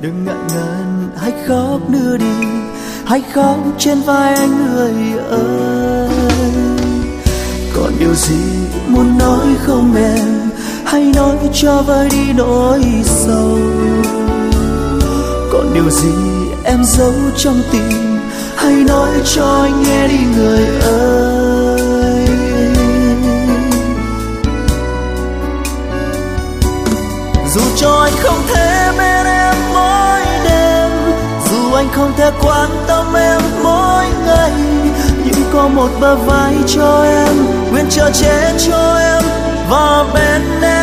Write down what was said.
Đừng ngại ngần hãy khóc nữa đi, hãy khóc trên vai anh người ơi. Còn điều gì muốn nói không em, hãy nói cho vơi đi nỗi sầu. Còn điều gì em giấu trong tim, hãy nói cho anh nghe đi người ơi. Dù cho anh không thể bên em mỗi đêm, dù anh không thể quan tâm em mỗi ngày, nhưng có một bờ vai cho em, nguyện chờ che cho em và bên em.